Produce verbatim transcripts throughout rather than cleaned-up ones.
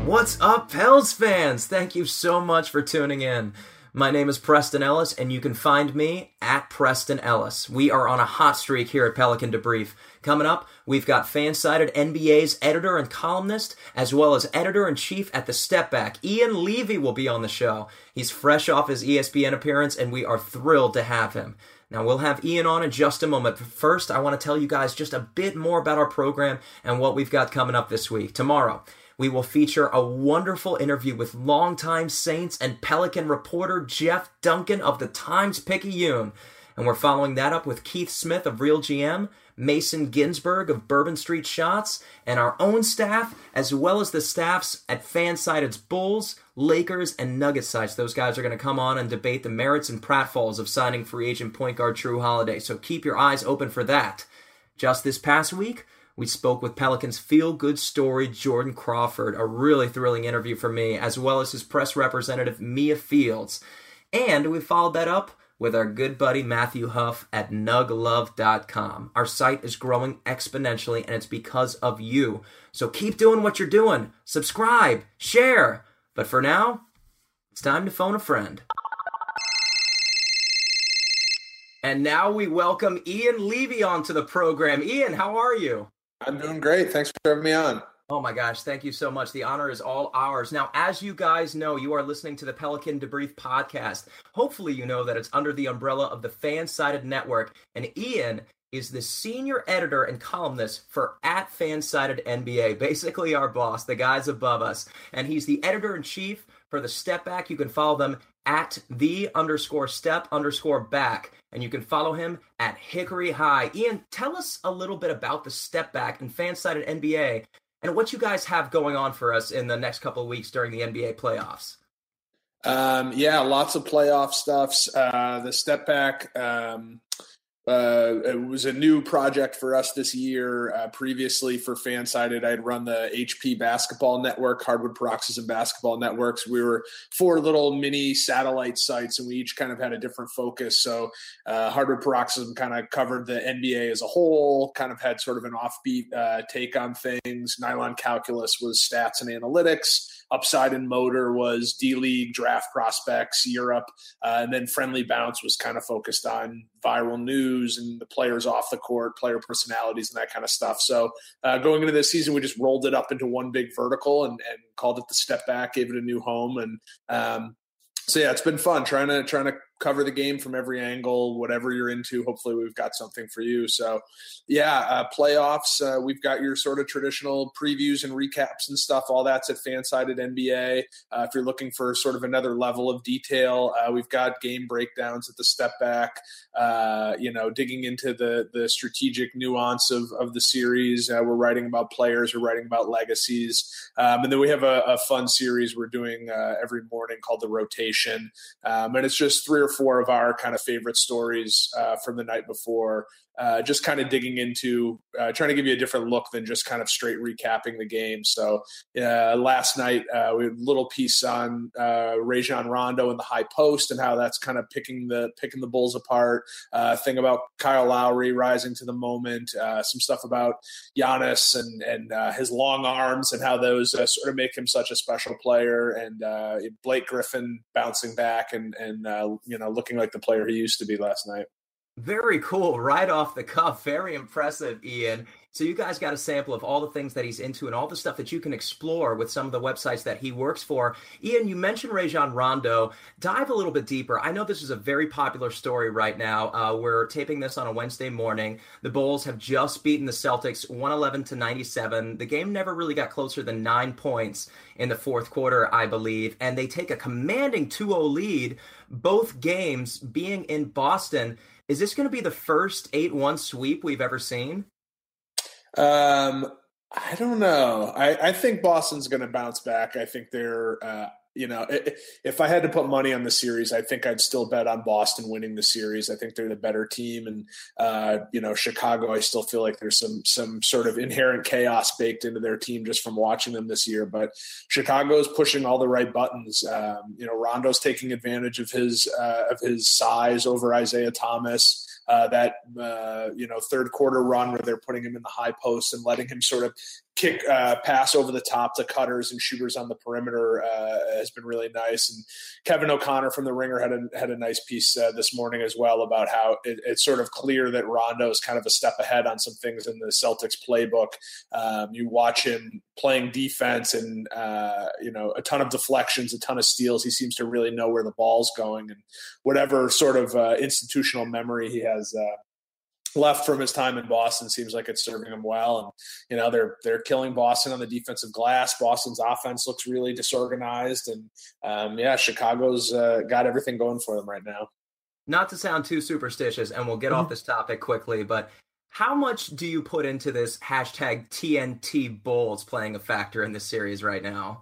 What's up, Pels fans? Thank you so much for tuning in. My name is Preston Ellis, and you can find me at Preston Ellis. We are on a hot streak here at Pelican Debrief. Coming up, we've got Fansided N B A's editor and columnist, as well as editor-in-chief at The Step Back. Ian Levy will be on the show. He's fresh off his E S P N appearance, and we are thrilled to have him. Now, we'll have Ian on in just a moment, but first, I want to tell you guys just a bit more about our program and what we've got coming up this week. Tomorrow, we will feature a wonderful interview with longtime Saints and Pelican reporter Jeff Duncan of the Times-Picayune. And we're following that up with Keith Smith of Real G M, Mason Ginsberg of Bourbon Street Shots, and our own staff, as well as the staffs at Fansided's Bulls, Lakers, and Nuggets sites. Those guys are going to come on and debate the merits and pratfalls of signing free agent point guard Drew Holiday, so keep your eyes open for that. Just this past week, we spoke with Pelicans feel-good story Jordan Crawford, a really thrilling interview for me, as well as his press representative Mia Fields. And we followed that up with our good buddy Matthew Huff at nug love dot com. Our site is growing exponentially, and it's because of you. So keep doing what you're doing. Subscribe, share. But for now, it's time to phone a friend. And now we welcome Ian Levy onto the program. Ian, how are you? I'm doing great. Thanks for having me on. Oh my gosh, thank you so much. The honor is all ours. Now, as you guys know, you are listening to the Pelican Debrief podcast. Hopefully you know that it's under the umbrella of the Fansided Network, and Ian is the senior editor and columnist for at Fansided N B A, basically our boss, the guys above us. And he's the editor-in-chief for The Step Back. You can follow them at the underscore step underscore back. And you can follow him at Hickory High. Ian, tell us a little bit about The Step Back and Fansided N B A and what you guys have going on for us in the next couple of weeks during the N B A playoffs. Um, yeah, lots of playoff stuffs. Uh, the Step Back, um, uh, it was a new project for us this year. Uh, previously for Fansided, I'd run the H P Basketball Network, Hardwood Paroxysm Basketball Networks. We were four little mini satellite sites, and we each kind of had a different focus. So uh, Hardwood Paroxysm kind of covered the N B A as a whole, kind of had sort of an offbeat uh, take on things. Nylon Calculus was stats and analytics. Upside and Motor was D-League, draft prospects, Europe, uh, and then Friendly Bounce was kind of focused on viral news and the players off the court, player personalities, and that kind of stuff. So uh, going into this season, we just rolled it up into one big vertical and, and called it The Step Back, gave it a new home. And um, so, yeah, it's been fun trying to trying to cover the game from every angle, whatever you're into. Hopefully we've got something for you. So yeah, uh, playoffs, uh, we've got your sort of traditional previews and recaps and stuff. All that's at Fansided N B A. Uh, if you're looking for sort of another level of detail, uh, we've got game breakdowns at The Step Back, uh, you know, digging into the, the strategic nuance of, of the series. Uh, we're writing about players, we're writing about legacies. Um, and then we have a, a fun series we're doing uh, every morning called The Rotation. Um, and it's just three or four of our kind of favorite stories uh, from the night before, uh, just kind of digging into, uh, trying to give you a different look than just kind of straight recapping the game. So uh, last night uh, we had a little piece on uh, Rajon Rondo in the high post and how that's kind of picking the picking the Bulls apart. Uh, thing about Kyle Lowry rising to the moment. Uh, some stuff about Giannis and and uh, his long arms and how those uh, sort of make him such a special player. And uh, Blake Griffin bouncing back and and uh, you know looking like the player he used to be last night. Very cool. Right off the cuff. Very impressive, Ian. So you guys got a sample of all the things that he's into and all the stuff that you can explore with some of the websites that he works for. Ian, you mentioned Rajon Rondo. Dive a little bit deeper. I know this is a very popular story right now. Uh, we're taping this on a Wednesday morning. The Bulls have just beaten the Celtics one eleven to ninety-seven. The game never really got closer than nine points in the fourth quarter, I believe. And they take a commanding two oh lead, both games being in Boston. Is this going to be the first eight one sweep we've ever seen? Um, I don't know. I, I think Boston's going to bounce back. I think they're, uh, you know, if I had to put money on the series, I think I'd still bet on Boston winning the series. I think they're the better team. And, uh, you know, Chicago, I still feel like there's some some sort of inherent chaos baked into their team just from watching them this year. But Chicago's pushing all the right buttons. Um, you know, Rondo's taking advantage of his uh, of his size over Isaiah Thomas. uh, that, uh, you know, third quarter run where they're putting him in the high post and letting him sort of kick, uh, pass over the top to cutters and shooters on the perimeter uh, has been really nice. And Kevin O'Connor from The Ringer had a, had a nice piece uh, this morning as well about how it, it's sort of clear that Rondo is kind of a step ahead on some things in the Celtics playbook. Um, you watch him playing defense and, uh, you know, a ton of deflections, a ton of steals. He seems to really know where the ball's going, and whatever sort of uh, institutional memory he has uh, left from his time in Boston seems like it's serving him well. And, you know, they're, they're killing Boston on the defensive glass. Boston's offense looks really disorganized. And um, yeah, Chicago's uh, got everything going for them right now. Not to sound too superstitious, and we'll get mm-hmm. off this topic quickly, but how much do you put into this hashtag T N T Bulls playing a factor in this series right now?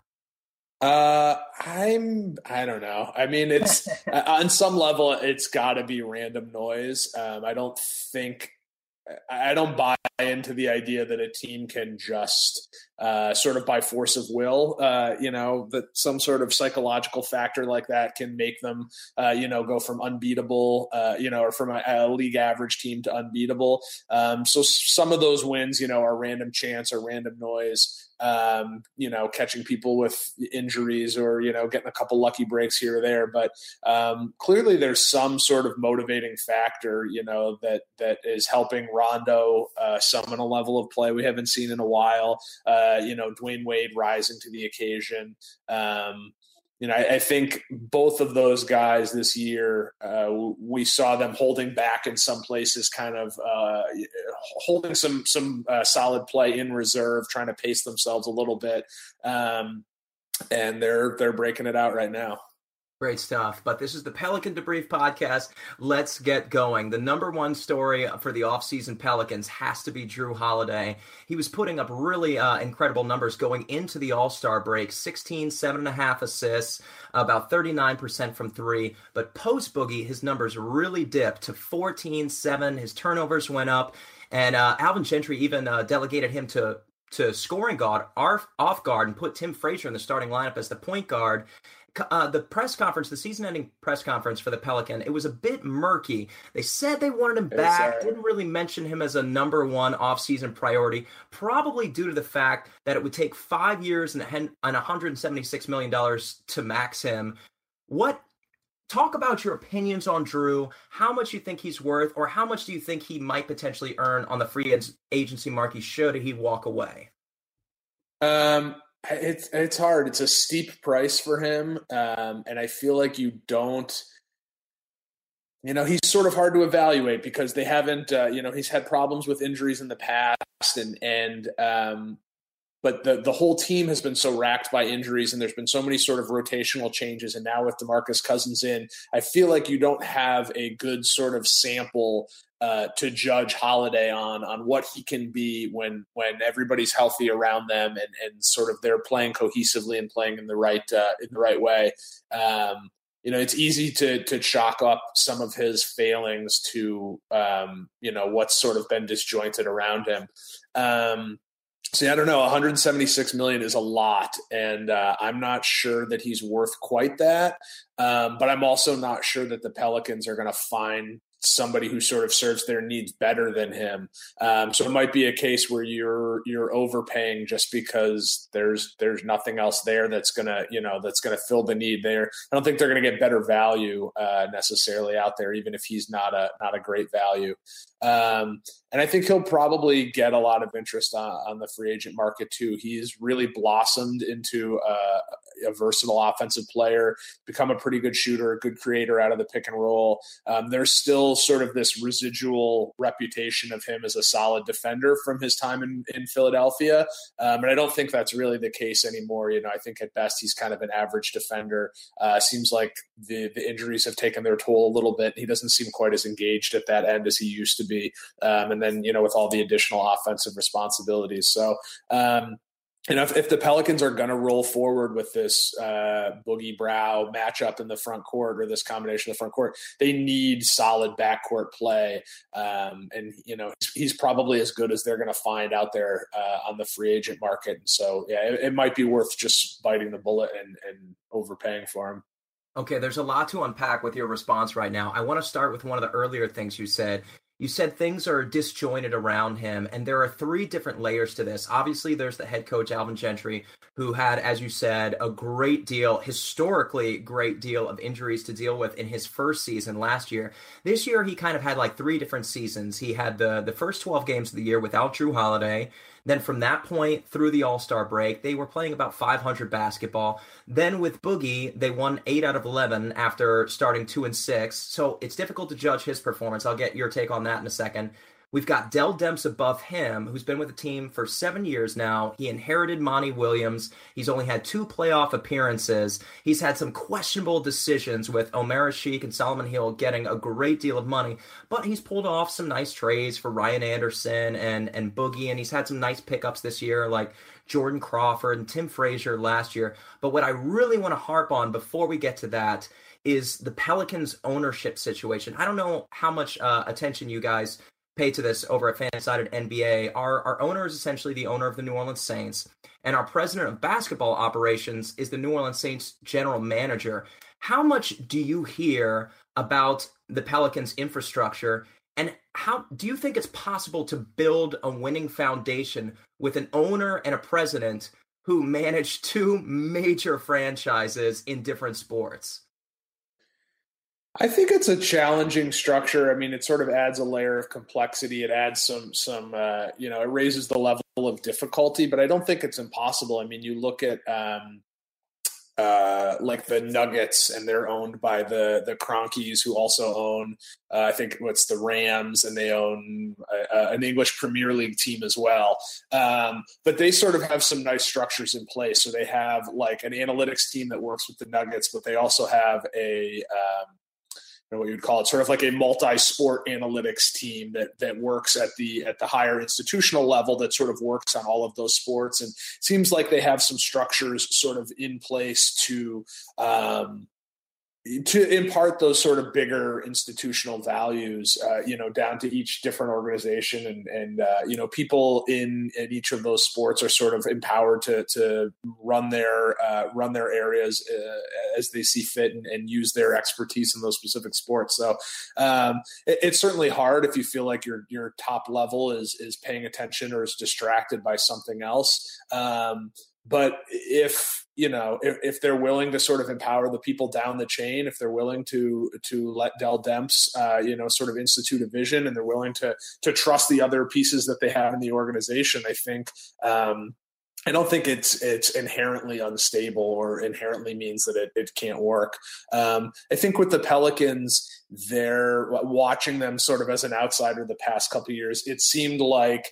Uh, I'm, I don't know. I mean, it's on some level, it's gotta be random noise. Um, I don't think, I don't buy into the idea that a team can just uh, sort of by force of will, uh, you know, that some sort of psychological factor like that can make them, uh, you know, go from unbeatable, uh, you know, or from a, a league average team to unbeatable. Um, so some of those wins, you know, are random chance or random noise. Um, you know, catching people with injuries or, you know, getting a couple lucky breaks here or there. But um, clearly there's some sort of motivating factor, you know, that that is helping Rondo uh, summon a level of play we haven't seen in a while. Uh, you know, Dwayne Wade rising to the occasion. Um, You know, I, I think both of those guys this year, uh, we saw them holding back in some places, kind of uh, holding some some uh, solid play in reserve, trying to pace themselves a little bit, um, and they're they're breaking it out right now. Great stuff. But this is the Pelican Debrief podcast. Let's get going. The number one story for the offseason Pelicans has to be Jrue Holiday. He was putting up really uh, incredible numbers going into the All-Star break. sixteen, seven and a half assists, about thirty-nine percent from three. But post-Boogie, his numbers really dipped to fourteen, seven. His turnovers went up. And uh, Alvin Gentry even uh, delegated him to to scoring guard, off guard, and put Tim Frazier in the starting lineup as the point guard. Uh, the press conference, the season-ending press conference for the Pelican, it was a bit murky. They said they wanted him back, didn't really mention him as a number one off-season priority, probably due to the fact that it would take five years and one hundred seventy-six million dollars to max him. What? Talk about your opinions on Jrue, how much you think he's worth, or how much do you think he might potentially earn on the free agency market should he walk away? Um. It's it's hard. It's a steep price for him, um, and I feel like you don't. You know, he's sort of hard to evaluate because they haven't. Uh, you know, he's had problems with injuries in the past, and and um, but the the whole team has been so racked by injuries, and there's been so many sort of rotational changes, and now with DeMarcus Cousins in, I feel like you don't have a good sort of sample Uh, to judge Holiday on on what he can be when when everybody's healthy around them and and sort of they're playing cohesively and playing in the right uh, in the right way. Um, you know, it's easy to to chalk up some of his failings to um, you know what's sort of been disjointed around him. Um, See, I don't know. one hundred seventy-six million dollars is a lot, and uh, I'm not sure that he's worth quite that. Um, but I'm also not sure that the Pelicans are going to find somebody who sort of serves their needs better than him. Um, so it might be a case where you're you're overpaying just because there's there's nothing else there that's gonna you know that's gonna fill the need there. I don't think they're gonna get better value uh, necessarily out there, even if he's not a not a great value. Um, and I think he'll probably get a lot of interest on, on the free agent market too. He's really blossomed into a, a versatile offensive player, become a pretty good shooter, a good creator out of the pick and roll. Um, there's still sort of this residual reputation of him as a solid defender from his time in, in Philadelphia. Um, and I don't think that's really the case anymore. You know, I think at best he's kind of an average defender. Uh, seems like the, the injuries have taken their toll a little bit. He doesn't seem quite as engaged at that end as he used to be. Um, and then, you know, with all the additional offensive responsibilities. So, um, you know, if, if the Pelicans are going to roll forward with this uh, Boogie Brow matchup in the front court or this combination in the front court, they need solid backcourt play. Um, and, you know, he's, he's probably as good as they're going to find out there uh, on the free agent market. And so, yeah, it, it might be worth just biting the bullet and, and overpaying for him. Okay, there's a lot to unpack with your response right now. I want to start with one of the earlier things you said. You said things are disjointed around him, and there are three different layers to this. Obviously, there's the head coach, Alvin Gentry, who had, as you said, a great deal, historically great deal of injuries to deal with in his first season last year. This year, he kind of had like three different seasons. He had the, the first twelve games of the year without Drew Holiday. Then from that point through the All-Star break, they were playing about five hundred basketball. Then with Boogie, they won eight out of eleven after starting two and six. So it's difficult to judge his performance. I'll get your take on that in a second. We've got Dell Demps above him, who's been with the team for seven years now. He inherited Monty Williams. He's only had two playoff appearances. He's had some questionable decisions with Omer Asik and Solomon Hill getting a great deal of money, but he's pulled off some nice trades for Ryan Anderson and, and Boogie, and he's had some nice pickups this year, like Jordan Crawford and Tim Frazier last year. But what I really want to harp on before we get to that is the Pelicans ownership situation. I don't know how much uh, attention you guys pay to this over at Fansided N B A. Our, our owner is essentially the owner of the New Orleans Saints, and our president of basketball operations is the New Orleans Saints general manager. How much do you hear about the Pelicans infrastructure, and how do you think it's possible to build a winning foundation with an owner and a president who manage two major franchises in different sports? I think it's a challenging structure. I mean, it sort of adds a layer of complexity. It adds some, some, uh, you know, it raises the level of difficulty, but I don't think it's impossible. I mean, you look at, um, uh, like the Nuggets, and they're owned by the, the Cronkies, who also own, uh, I think what's the Rams, and they own uh, an English Premier League team as well. Um, but they sort of have some nice structures in place. So they have like an analytics team that works with the Nuggets, but they also have a, um, what you'd call it, sort of like a multi-sport analytics team that that works at the at the higher institutional level, that sort of works on all of those sports. And it seems like they have some structures sort of in place to um, to impart those sort of bigger institutional values, uh, you know, down to each different organization. And, and uh, you know, people in, in each of those sports are sort of empowered to to run their uh, run their areas uh, as they see fit, and, and use their expertise in those specific sports. So um, it, it's certainly hard if you feel like your your top level is is paying attention or is distracted by something else. Um, but if you know, if, if they're willing to sort of empower the people down the chain, if they're willing to to let Dell Demps, uh, you know, sort of institute a vision, and they're willing to to trust the other pieces that they have in the organization, I think um, I don't think it's it's inherently unstable or inherently means that it, it can't work. Um, I think with the Pelicans, they're watching them sort of as an outsider the past couple of years. It seemed like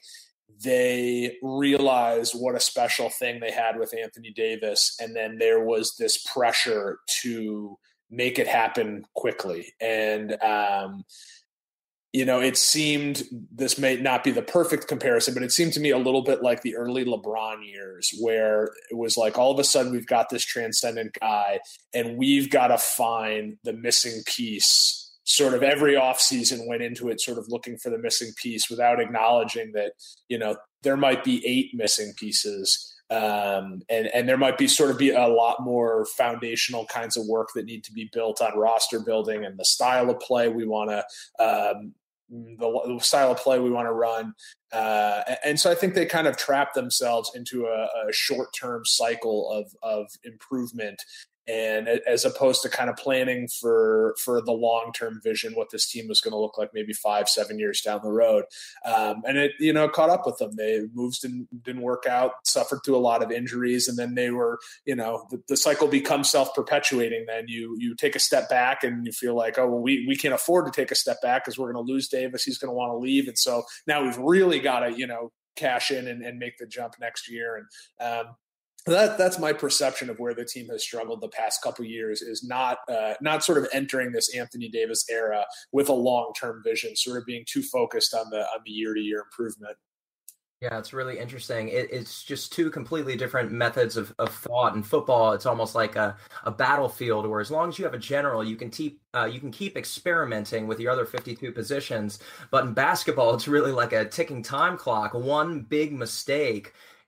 they realized what a special thing they had with Anthony Davis, and then there was this pressure to make it happen quickly. And um, you know, it seemed, this may not be the perfect comparison, but it seemed to me a little bit like the early LeBron years, where it was like, all of a sudden we've got this transcendent guy, and we've got to find the missing piece. Sort of every offseason went into it sort of looking for the missing piece, without acknowledging that, you know, there might be eight missing pieces. Um, and, and there might be sort of be a lot more foundational kinds of work that need to be built on roster building and the style of play we want to, um, the, the style of play we want to run. Uh, and so I think they kind of trap themselves into a, a short-term cycle of, of improvement. And as opposed to kind of planning for for the long-term vision, what this team was going to look like maybe five, seven years down the road. Um, and it, you know, caught up with them. They moves didn't, didn't work out, suffered through a lot of injuries. And then they were, you know, the, the cycle becomes self-perpetuating. Then you you take a step back and you feel like, oh, well, we, we can't afford to take a step back because we're going to lose Davis. He's going to want to leave. And so now we've really got to, you know, cash in and, and make the jump next year. And, um, That that's my perception of where the team has struggled the past couple of years, is not uh, not sort of entering this Anthony Davis era with a long-term vision, sort of being too focused on the on the year-to-year improvement. Yeah, it's really interesting. It, it's just two completely different methods of, of thought. In football, it's almost like a, a battlefield where, as long as you have a general, you can keep uh, you can keep experimenting with your other fifty-two positions. But in basketball, it's really like a ticking time clock. One big mistake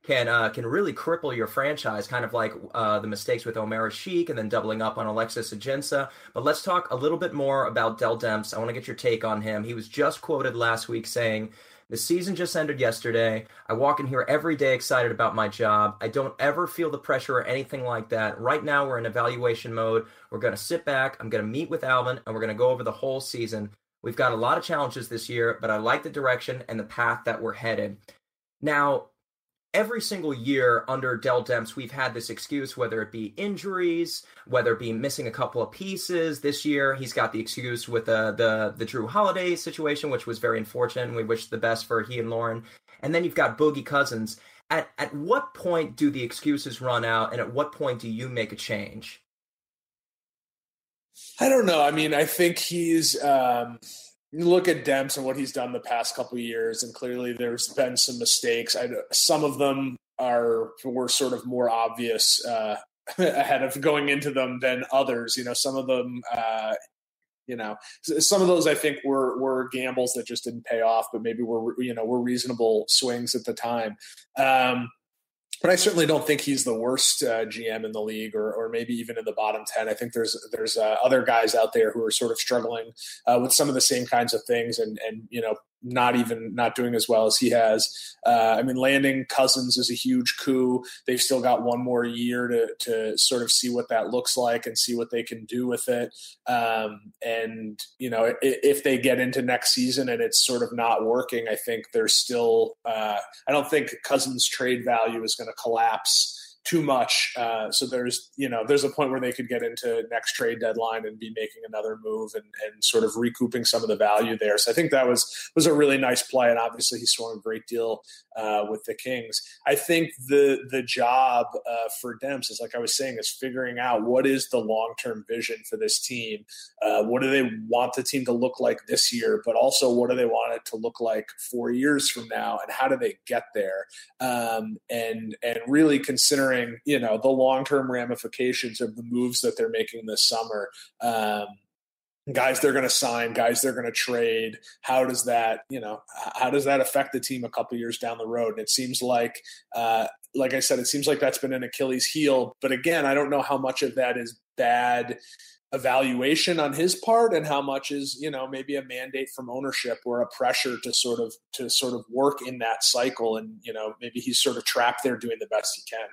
can uh, can really cripple your franchise, kind of like uh, the mistakes with Omer Sheik and then doubling up on Alexis Ajinça. But let's talk a little bit more about Dell Demps. I want to get your take on him. He was just quoted last week saying, "The season just ended yesterday. I walk in here every day excited about my job. I don't ever feel the pressure or anything like that. Right now, we're in evaluation mode. We're going to sit back. I'm going to meet with Alvin, and we're going to go over the whole season. We've got a lot of challenges this year, but I like the direction and the path that we're headed." Now, every single year under Dell Demps, we've had this excuse, whether it be injuries, whether it be missing a couple of pieces. This year, he's got the excuse with the the, the Drew Holiday situation, which was very unfortunate, and we wish the best for he and Lauren. And then you've got Boogie Cousins. At, at what point do the excuses run out, and at what point do you make a change? I don't know. I mean, I think he's um, – you look at Demps and what he's done the past couple of years, and clearly there's been some mistakes. I, some of them are were sort of more obvious uh, ahead of going into them than others. You know, some of them, uh, you know, some of those I think were were gambles that just didn't pay off, but maybe were you know were reasonable swings at the time. Um, But I certainly don't think he's the worst uh, G M in the league, or, or maybe even in the bottom ten. I think there's there's uh, other guys out there who are sort of struggling uh, with some of the same kinds of things, and and you know not even not doing as well as he has. Uh, I mean, landing Cousins is a huge coup. They've still got one more year to to sort of see what that looks like and see what they can do with it. Um, and you know, if, if they get into next season and it's sort of not working, I think there's still. Uh, I don't think Cousins' trade value is going to collapse too much. Uh, so there's, you know, there's a point where they could get into next trade deadline and be making another move and, and sort of recouping some of the value there. So I think that was, was a really nice play. And obviously he swung a great deal uh, with the Kings. I think the, the job uh, for Demps is, like I was saying, is figuring out what is the long-term vision for this team. Uh, what do they want the team to look like this year, but also what do they want it to look like four years from now? And how do they get there? Um, and, and really considering, you know, the long-term ramifications of the moves that they're making this summer. Um, guys they're going to sign, guys they're going to trade. How does that, you know, how does that affect the team a couple years down the road? And it seems like, uh, like I said, it seems like that's been an Achilles heel. But again, I don't know how much of that is bad evaluation on his part and how much is, you know, maybe a mandate from ownership or a pressure to sort of to sort of work in that cycle. And, you know, maybe he's sort of trapped there doing the best he can.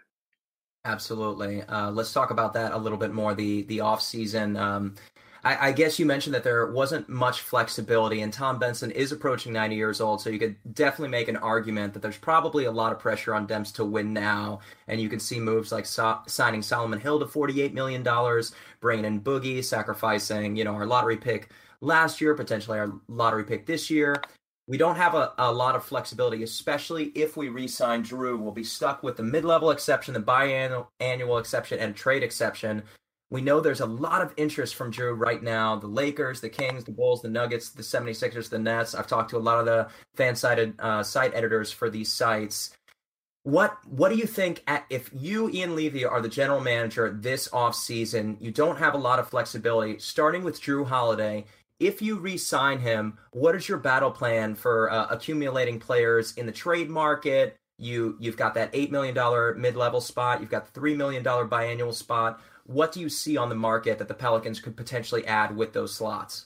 Absolutely. Uh, let's talk about that a little bit more. The the off season. Um, I, I guess you mentioned that there wasn't much flexibility, and Tom Benson is approaching ninety years old, so you could definitely make an argument that there's probably a lot of pressure on Demps to win now. And you can see moves like so- signing Solomon Hill to forty-eight million dollars, bringing in Boogie, sacrificing, you know, our lottery pick last year, potentially our lottery pick this year. We don't have a, a lot of flexibility, especially if we re-sign Drew. We'll be stuck with the mid-level exception, the biannual annual exception, and trade exception. We know there's a lot of interest from Drew right now. The Lakers, the Kings, the Bulls, the Nuggets, the seventy-sixers, the Nets. I've talked to a lot of the fan-sided uh, site editors for these sites. What what do you think, at, if you, Ian Levy, are the general manager this offseason, you don't have a lot of flexibility, starting with Drew Holiday. If you re-sign him, what is your battle plan for uh, accumulating players in the trade market? You, you've got that eight million dollars mid-level spot. You've got the three million dollars biannual spot. What do you see on the market that the Pelicans could potentially add with those slots?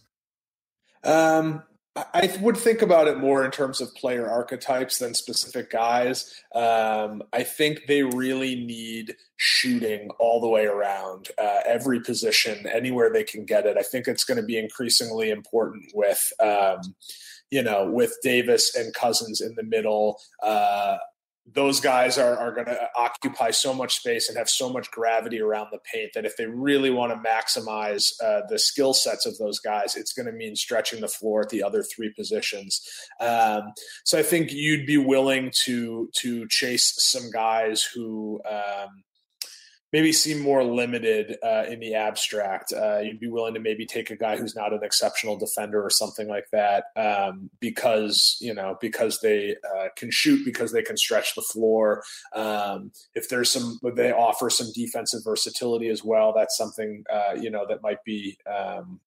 Um, I would think about it more in terms of player archetypes than specific guys. Um, I think they really need shooting all the way around, uh, every position, anywhere they can get it. I think it's going to be increasingly important with, um, you know, with Davis and Cousins in the middle. Uh, those guys are, are going to occupy so much space and have so much gravity around the paint that if they really want to maximize uh, the skill sets of those guys, it's going to mean stretching the floor at the other three positions. Um, so I think you'd be willing to to chase some guys who um, maybe seem more limited uh, in the abstract. Uh, you'd be willing to maybe take a guy who's not an exceptional defender or something like that, um, because you know because they uh, can shoot, because they can stretch the floor. Um, if there's some, they offer some defensive versatility as well. That's something uh, you know that might be um,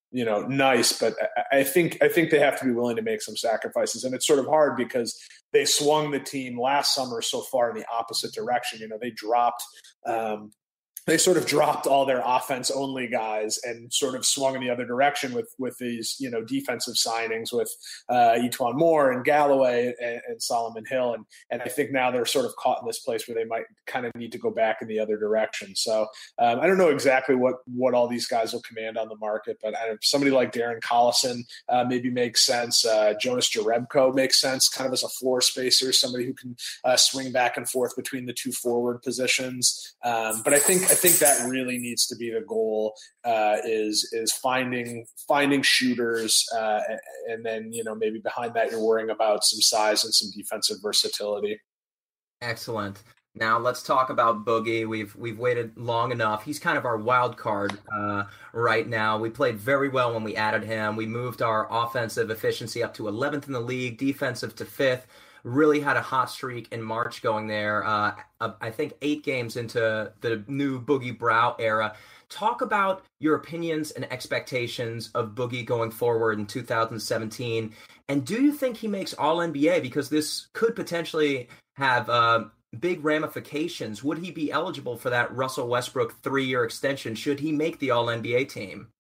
you know, nice, but I think I think they have to be willing to make some sacrifices, and it's sort of hard because they swung the team last summer so far in the opposite direction. You know, they dropped. Um, They sort of dropped all their offense-only guys and sort of swung in the other direction with with these, you know, defensive signings with uh, E'Twaun Moore and Galloway and, and Solomon Hill, and and I think now they're sort of caught in this place where they might kind of need to go back in the other direction. So um, I don't know exactly what what all these guys will command on the market, but I, somebody like Darren Collison uh, maybe makes sense. Uh, Jonas Jerebko makes sense, kind of as a floor spacer, somebody who can uh, swing back and forth between the two forward positions. Um, but I think. I think that really needs to be the goal. Uh, is is finding finding shooters, uh, and then you know maybe behind that you're worrying about some size and some defensive versatility. Excellent. Now let's talk about Boogie. We've we've waited long enough. He's kind of our wild card uh, right now. We played very well when we added him. We moved our offensive efficiency up to eleventh in the league, defensive to fifth. Really had a hot streak in March going there. Uh, I think eight games into the new Boogie Brow era. Talk about your opinions and expectations of Boogie going forward in two thousand seventeen. And do you think he makes All N B A? Because this could potentially have uh, big ramifications. Would he be eligible for that Russell Westbrook three-year extension should he make the All N B A team?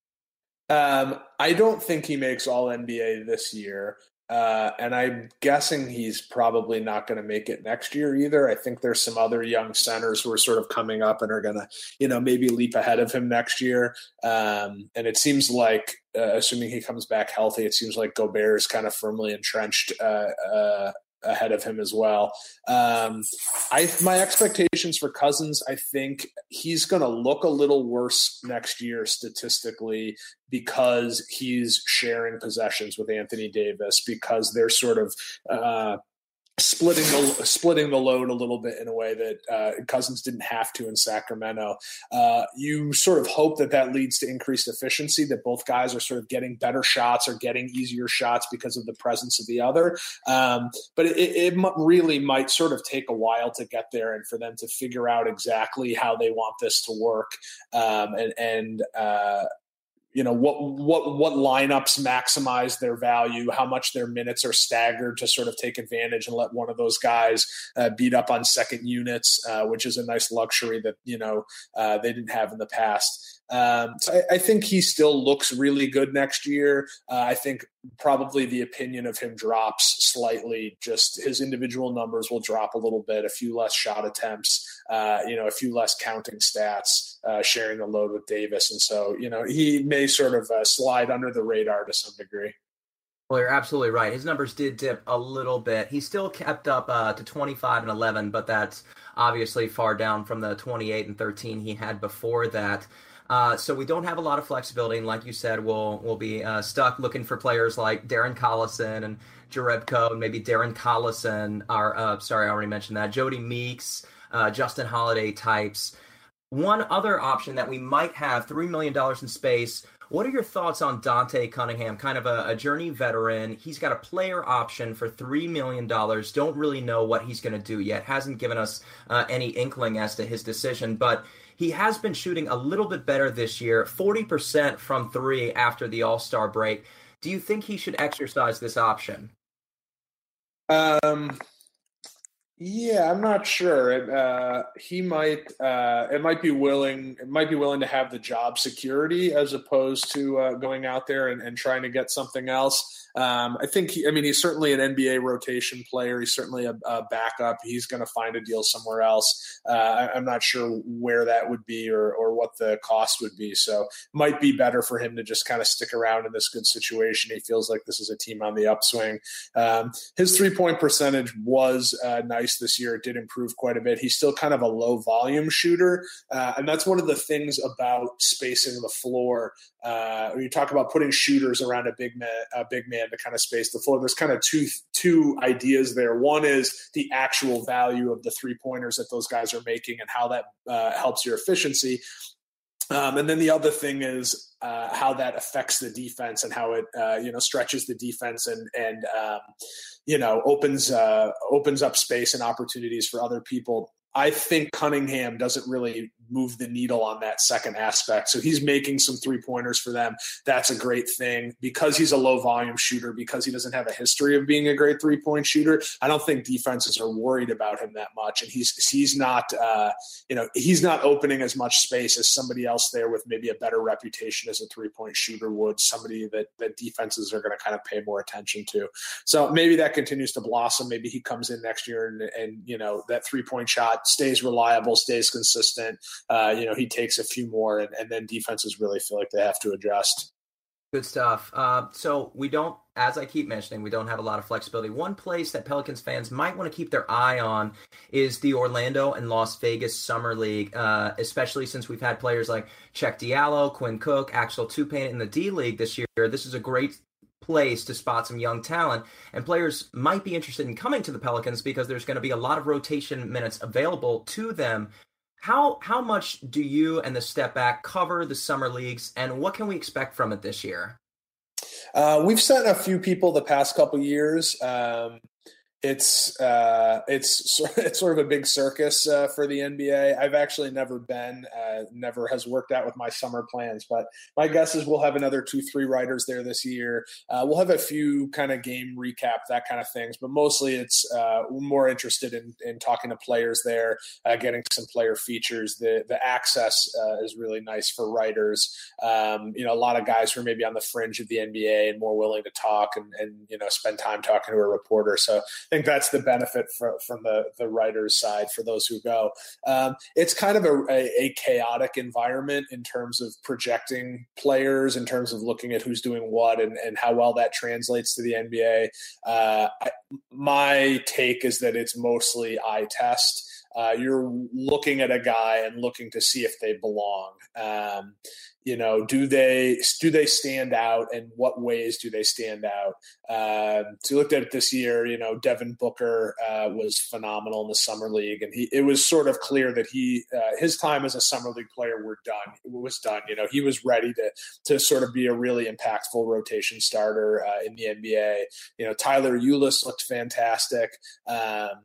Um, I don't think he makes All N B A this year. Uh, and I'm guessing he's probably not going to make it next year either. I think there's some other young centers who are sort of coming up and are going to, you know, maybe leap ahead of him next year. Um, and it seems like, uh, assuming he comes back healthy, it seems like Gobert is kind of firmly entrenched uh, uh, ahead of him as well. Um, I my expectations for Cousins, I think he's going to look a little worse next year statistically because he's sharing possessions with Anthony Davis, because they're sort of uh, splitting the splitting the load a little bit in a way that uh, Cousins didn't have to in Sacramento. Uh, you sort of hope that that leads to increased efficiency, that both guys are sort of getting better shots or getting easier shots because of the presence of the other. Um, but it, it really might sort of take a while to get there and for them to figure out exactly how they want this to work. Um, and, and, uh, you know, what what what lineups maximize their value, how much their minutes are staggered to sort of take advantage and let one of those guys uh, beat up on second units, uh, which is a nice luxury that, you know, uh, they didn't have in the past. Um, so I, I think he still looks really good next year. Uh, I think probably the opinion of him drops slightly. Just his individual numbers will drop a little bit, a few less shot attempts, uh, you know, a few less counting stats, uh, sharing the load with Davis. And so, you know, he may sort of uh, slide under the radar to some degree. Well, you're absolutely right. His numbers did dip a little bit. He still kept up uh, to twenty-five and eleven, but that's obviously far down from the twenty-eight and thirteen he had before that. Uh, so we don't have a lot of flexibility, and like you said, we'll we'll be uh, stuck looking for players like Darren Collison and Jerebko, and maybe Darren Collison, or uh, sorry, I already mentioned that, Jody Meeks, uh, Justin Holiday types. One other option that we might have, three million dollars in space. What are your thoughts on Dante Cunningham, kind of a, a journey veteran? He's got a player option for three million dollars. Don't really know what he's going to do yet. Hasn't given us uh, any inkling as to his decision, but he has been shooting a little bit better this year, forty percent from three after the All-Star break. Do you think he should exercise this option? Um, yeah, I'm not sure. It, uh, he might. Uh, it might be willing. It might be willing to have the job security as opposed to uh, going out there and, and trying to get something else. Um, I think, he, I mean, he's certainly an N B A rotation player. He's certainly a, a backup. He's going to find a deal somewhere else. Uh, I, I'm not sure where that would be or, or what the cost would be. So might be better for him to just kind of stick around in this good situation. He feels like this is a team on the upswing. Um, his three-point percentage was uh, nice this year. It did improve quite a bit. He's still kind of a low-volume shooter, uh, and that's one of the things about spacing the floor. Uh, when you talk about putting shooters around a big man, a big man to kind of space the floor, there's kind of two two ideas there. One is the actual value of the three pointers that those guys are making and how that uh, helps your efficiency. Um, and then the other thing is uh, how that affects the defense and how it uh, you know stretches the defense and and um, you know opens uh, opens up space and opportunities for other people. I think Cunningham doesn't really move the needle on that second aspect. So he's making some three pointers for them. That's a great thing because he's a low volume shooter, because he doesn't have a history of being a great three point shooter. I don't think defenses are worried about him that much. And he's, he's not, uh, you know, he's not opening as much space as somebody else there with maybe a better reputation as a three point shooter would, somebody that, that defenses are going to kind of pay more attention to. So maybe that continues to blossom. Maybe he comes in next year and, and you know, that three point shot stays reliable, stays consistent. Uh, you know, he takes a few more and, and then defenses really feel like they have to adjust. Good stuff. Uh, so we don't, as I keep mentioning, we don't have a lot of flexibility. One place that Pelicans fans might want to keep their eye on is the Orlando and Las Vegas Summer League, uh, especially since we've had players like Cheick Diallo, Quinn Cook, Axel Toupane in the D League this year. This is a great place to spot some young talent, and players might be interested in coming to the Pelicans because there's going to be a lot of rotation minutes available to them. How how much do you and the Step Back cover the summer leagues, and what can we expect from it this year? Uh, we've sent a few people the past couple years. Um, it's uh, it's it's sort of a big circus uh, for the N B A. I've actually never been, uh, never has worked out with my summer plans, but my guess is we'll have another two, three writers there this year. Uh, we'll have a few kind of game recap, that kind of things, but mostly it's uh, more interested in, in talking to players there, uh, getting some player features. The the access uh, is really nice for writers. Um, you know, a lot of guys who are maybe on the fringe of the N B A and more willing to talk and, and you know, spend time talking to a reporter. So I think that's the benefit for, from the, the writer's side for those who go. Um, it's kind of a, a, a chaotic environment in terms of projecting players, in terms of looking at who's doing what and, and how well that translates to the N B A. Uh, I, my take is that it's mostly eye test. Uh, you're looking at a guy and looking to see if they belong. Um, you know, do they do they stand out, and what ways do they stand out? Uh, so you looked at it this year. You know, Devin Booker uh, was phenomenal in the summer league, and he it was sort of clear that he uh, his time as a summer league player were done. It was done. You know, he was ready to to sort of be a really impactful rotation starter uh, in the N B A. You know, Tyler Ulis looked fantastic. Um,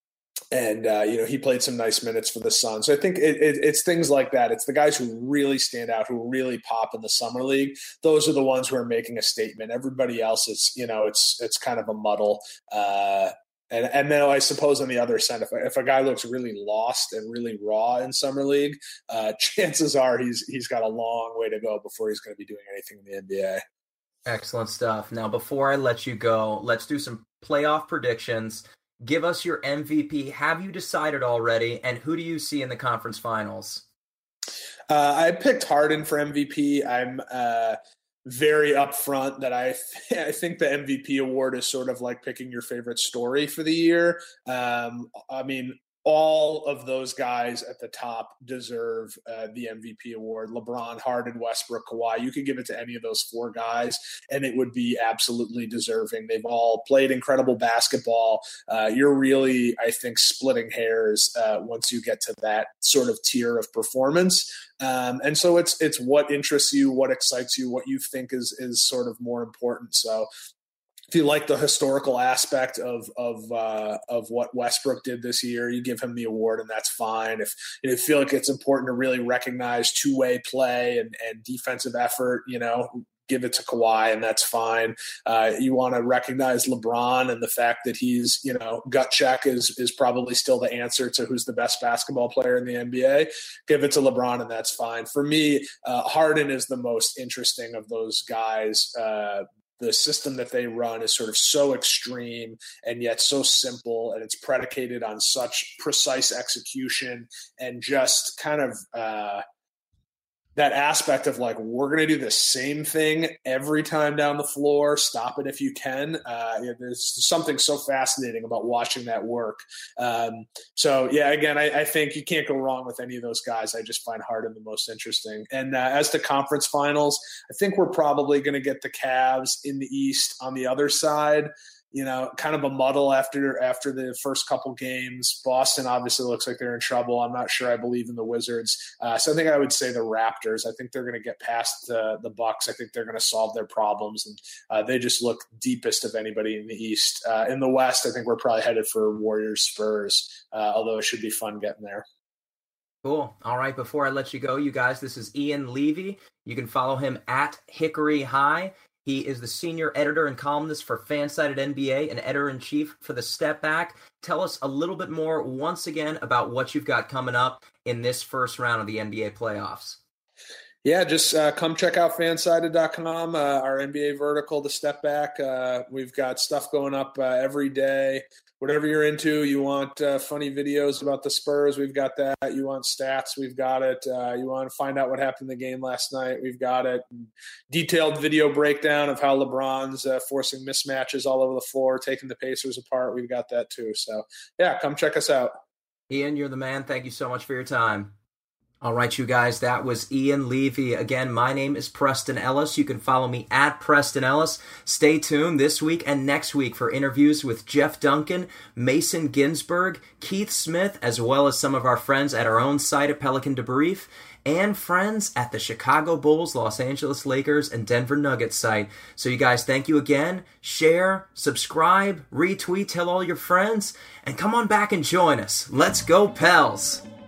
And, uh, you know, he played some nice minutes for the Suns. So I think it, it, it's things like that. It's the guys who really stand out, who really pop in the summer league. Those are the ones who are making a statement. Everybody else is, you know, it's it's kind of a muddle. Uh, and, and then I suppose on the other side, if, if a guy looks really lost and really raw in summer league, uh, chances are he's he's got a long way to go before he's going to be doing anything in the N B A. Excellent stuff. Now, before I let you go, let's do some playoff predictions. Give us your M V P. Have you decided already? And who do you see in the conference finals? Uh, I picked Harden for M V P. I'm uh, very upfront that I th- I think the M V P award is sort of like picking your favorite story for the year. Um, I mean, all of those guys at the top deserve uh, the M V P award. LeBron, Harden, Westbrook, Kawhi. You could give it to any of those four guys, and it would be absolutely deserving. They've all played incredible basketball. Uh, you're really, I think, splitting hairs uh, once you get to that sort of tier of performance. Um, and so it's it's what interests you, what excites you, what you think is is sort of more important. So if you like the historical aspect of of uh, of what Westbrook did this year, you give him the award, and that's fine. If you feel like it's important to really recognize two way play and, and defensive effort, you know, give it to Kawhi, and that's fine. Uh, you want to recognize LeBron and the fact that he's, you know, gut check is is probably still the answer to who's the best basketball player in the N B A. Give it to LeBron, and that's fine. For me, uh, Harden is the most interesting of those guys. Uh, The system that they run is sort of so extreme and yet so simple, and it's predicated on such precise execution and just kind of uh, that aspect of like, we're going to do the same thing every time down the floor. Stop it if you can. Uh, you know, there's something so fascinating about watching that work. Um, so, yeah, again, I, I think you can't go wrong with any of those guys. I just find Harden the most interesting. And uh, as to conference finals, I think we're probably going to get the Cavs in the East on the other side. You know, kind of a muddle after after the first couple games. Boston obviously looks like they're in trouble. I'm not sure I believe in the Wizards. Uh, so I think I would say the Raptors. I think they're going to get past uh, the Bucks. I think they're going to solve their problems, and uh, they just look deepest of anybody in the East. Uh, in the West, I think we're probably headed for Warriors Spurs, uh, although it should be fun getting there. Cool. All right. Before I let you go, you guys, this is Ian Levy. You can follow him at Hickory High. He is the senior editor and columnist for Fansided N B A and editor-in-chief for The Step Back. Tell us a little bit more, once again, about what you've got coming up in this first round of the N B A playoffs. Yeah, just uh, come check out fansided dot com, uh, our N B A vertical, The Step Back. Uh, we've got stuff going up uh, every day. Whatever you're into, you want uh, funny videos about the Spurs, we've got that. You want stats, we've got it. Uh, you want to find out what happened in the game last night, we've got it. Detailed video breakdown of how LeBron's uh, forcing mismatches all over the floor, taking the Pacers apart, we've got that too. So, yeah, come check us out. Ian, you're the man. Thank you so much for your time. All right, you guys, that was Ian Levy. Again, my name is Preston Ellis. You can follow me at Preston Ellis. Stay tuned this week and next week for interviews with Jeff Duncan, Mason Ginsberg, Keith Smith, as well as some of our friends at our own site at Pelican Debrief, and friends at the Chicago Bulls, Los Angeles Lakers, and Denver Nuggets site. So you guys, thank you again. Share, subscribe, retweet, tell all your friends, and come on back and join us. Let's go, Pels!